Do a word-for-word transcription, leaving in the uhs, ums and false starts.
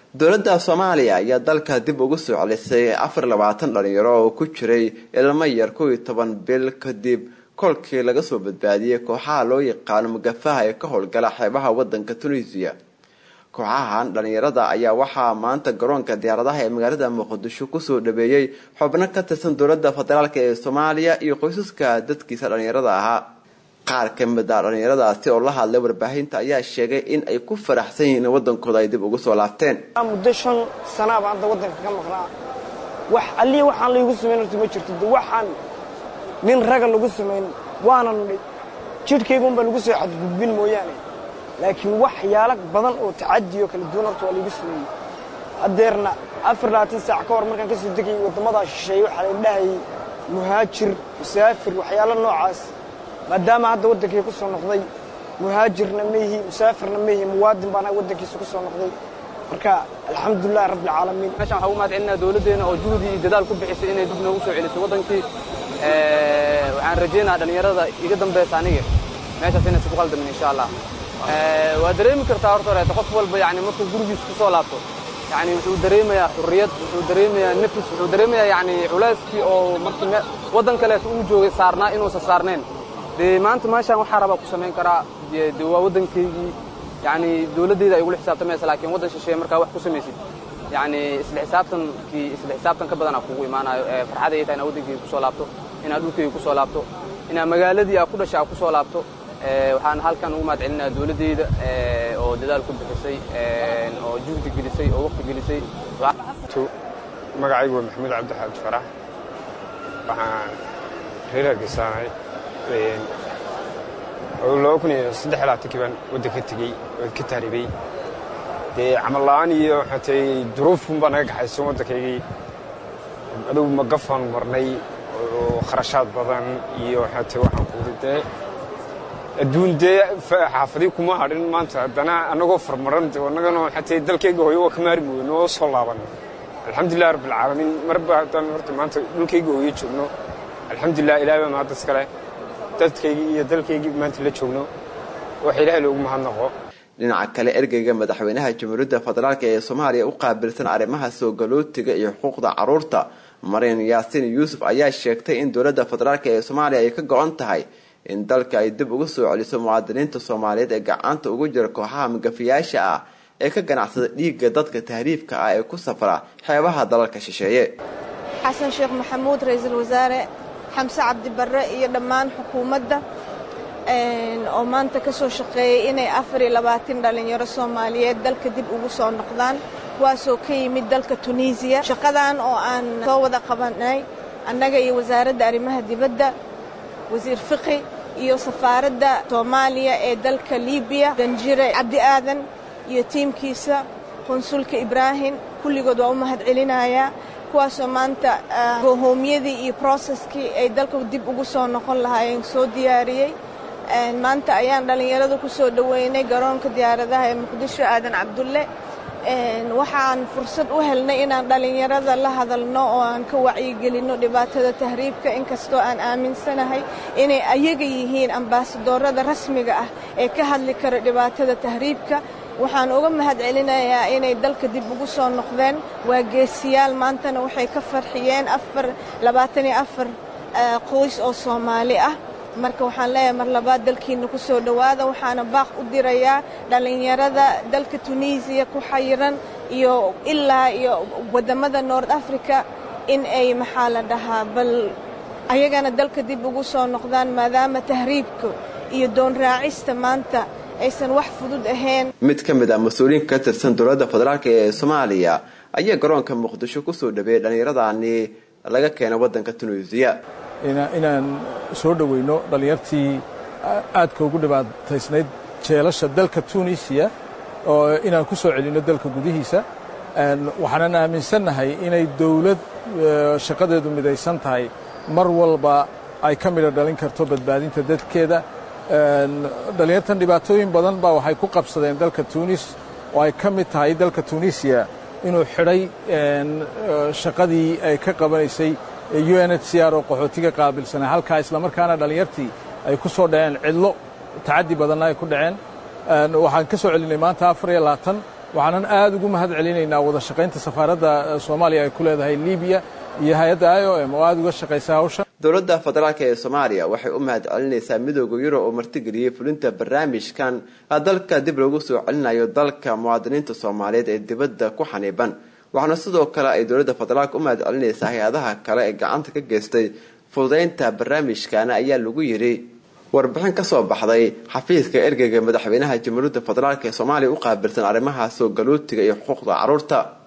dowladda Soomaaliya ayaa dalka dib ugu soo celisay afar iyo labaatan dhalinyaro oo ku jiray ilmo yar kow iyo toban bil kadib kolkii laga soo badbaadiyay kooxaha loo yaqaan magafaha ee ka howlgala xeebaha wadanka Tunisia. kooxahan dhalinyarada ayaa waxaa maanta garoonka diyaaradaha ee magaalada Muqdisho ku soo dhabeeyay xubno ka tirsan dowladda federaalka ee Soomaaliya iyo qoysaska dadkiisa dhalinyarada ahaa. qaar ka mid ah dhalinyaradaasi oo la hadlay warbaahinta ayaa sheegay in ay ku faraxsan yihiin wadankooda ay dib ugu soo laabteen. muddo shan sano ah hadda wadanka ka maqnaa wax alli waxaan lagu sameeyay ma jirto waxaan nin raga lagu sameeyay waana jidhkaygu un baa lagu soo xadgudbin mooyaane laakiin wax yaala badan oo tacadiyo kala duwan oo lagu sameeyay adeerna afar iyo labaatan saac ka hor markaan ka soo degay wadamada shisheeye waxa la dhahay muhaajir musaafir waxyaalo noocaas maadaama hadda wadankii ku soo noqday muhaajirna meehi musaafirna meehi muwaadin baan wadankiisa ku soo noqday marka alxamdulillah rabbil caalamiin meeshan waxa uu maadcinaa dawladeena oo juhdi iyo dadaal ku bixisay inay dib noogu soo celiso wadankii ee waxaan rajaynayaa dhalinyarada iga dambeeyay aniga meeshaas inay isku qaldamin insha Allah ee waa dareemi kartaa horta qof walba yaani markuu gurigiisa ku soo laabto يعني wuxuu dareemayaa xurriyad wuxuu dareemayaa nafis wuxuu dareemayaa yani culeyskii oo markii wadan kale uu joogay saarnaa inuu saarneen de maanta maashan waxa raba ku sameyn karaa de waa wadankeygii yani dawladeeda ay ugu xisaabtamaysaa laakiin wadan shisheeye marka wax ku sameeysid yani isla xisaabtankii isla xisaabtan ka badan kugu imaanayo farxad ay tahay in wadankeyga ku soo laabto in dhulkeyga ku soo laabto in magaaladii aan ku dhashay ku soo laabto ee waxaan halkan ugu maadcelinaa dawladeeda ee oo dadaal ku bixisay ee oo juhdi gelisay oo waqti gelisay magacaygu Maxamed Cabdi Xaad Farax waxaan reer Geesaanay ee oo loo kunay saddex iyo labaatan kiiban wadanka tagay oo ka taaribay de amal laan iyo xatay duruuf baan naga gaxaysan wadankaygii adoo magafan marnay oo kharashaad badan iyo xatay waxaan ku riday adduun de xaafadii kuma hadhin maanta hadana anagoo farmaran anagana xatay dalkayga hooyo ka maari mooyno soo laaban alxamdulillah rabbil caalamiin marba hadan horta maanta dhulkayga hooyo joogno alxamdulillah ilaahay ma hadda iskale dadkayga iyo dalkayga maanta la joogno waxa ilaahay loogu mahadnaqo. dhinaca kale ergeyga madaxweynaha jamhuuriyadda federaalka ee Soomaaliya u qaabilsan arrimaha soo galootiga iyo xuquuqda carruurta Mariin Yaasin Yuusuf ayaa sheegtay in dowladda federaalka ee Soomaaliya ay ka go'an tahay in dalka ay dib ugu soo celiso muwaadiniinta Soomaaliyeed ee gacanta ugu jira kooxaha magafiyaasha ah ee ka ganacsada dhiigga dadka tahriibka ah ee ku safra xeebaha dalalka shisheeye. Xasan Sheekh Maxamuud ra'iisul wasaare Xamse Cabdi Barre iyo dhammaan xukuumadda een oo maanta ka soo shaqeeyay inay afar iyo labaatan dhalinyaro Soomaaliyeed dalka dib ugu soo noqdaan kuwaasoo ka yimid dalka Tunisia. shaqadan oo aan soo wada qabanay annaga iyo wasaaradda arrimaha dibadda wasiir fiqi iyo safaaradda Soomaaliya ee dalka Liibiya Danjire Cabdi Aadan iyo tiimkiisa konsulka Ibrahim kulligood waa u mahad celinaya kuwaasoo maanta hoomiyadii iyo processkii ay dalka dib ugu soo noqon lahaayeen soo diyaariyay maanta ayaan dhalinyarada ku soo dhaweynay garoonka diyaaradaha ee Muqdisho Aadan Cabdulle waxaan fursad u helnay inaan dhalinyarada la hadalno oo aan ka wacyi gelino dhibaatada tahriibka inkastoo aan aaminsanahay inay ayaga yihiin ambaasadorada rasmiga ah ee ka hadli kara dhibaatada tahriibka. waxaan uga mahad celinayaa inay dalka dib ugu soo noqdeen waa geesiyaal maantana waxay ka farxiyeen afar iyo labaatan iyo afar qoys oo Soomaali ah marka waxaan leeyahay mar labaad dalkiina ku soo dhawaada waxaana baaq u dirayaa dhalinyarada dalka Tunisia ku xayiran iyo ilaa iyo wadamada North Africa in ay maxaa la dhahaa bal ayagana dalka dib ugu soo noqdaan maadaama tahriibku iyo doon raacista maanta aysan wax fudud ahayn. mid ka mid ah mas'uuliyiin ka tirsan dowladda federaalka ee Soomaaliya ayaa garoonka Muqdisho ku soo dhabeeyay dhalinyaradaani laga keenay wadanka Tunisia inaan soo dhaweyno dhalinyartii aadka ugu dhibaataysnayd jeelasha dalka Tunisia oo inaan ku soo celino dalka gudihiisa waxaan aaminsanahay inay dawlad shaqadeedu midaysan tahay mar walba ay ka mid dhalin karto badbaadinta dadkeeda. dhalinyartan dhibaatooyin badan baa waxay ku qabsadeen dalka Tunis oo ay ka mid tahay dalka Tunisia inuu xidhay shaqadii ay ka qabanaysay U N H C R oo qaxootiga qaabilsanay halka isla markaana dhalinyartii ay ku soo dhaceen cidlo tacaddi badan ay ku dhaceen waxaan ka soo celinay maanta afar iyo labaatan waxaanan aad ugu mahad celinaynaa wada shaqaynta safaaradda Soomaaliya ay ku leedahay Liibiya iyo hay'adda I O M oo aad uga shaqaysa hawsha. dowladda federaalka ee Soomaaliya waxay u mahad celinaysaa midowga Yurub oo martigeliyay fulinta barnaamijkan dalka dib loogu soo celinayo dalka muwaadiniinta Soomaaliyeed ee dibadda ku xaniiban. waxaana sidoo kale ay dowladda federaalka u mahad celinaysaa hay'adaha kale ee gacanta ka geystay fududeynta barnaamijkan ayaa lagu yiri warbixin ka soo baxday xafiiska ergeyga madaxweynaha Jamhuuriyadda Federaalka ee Soomaaliya u qaabilsan arrimaha soo galootiga iyo xuquuqda carruurta.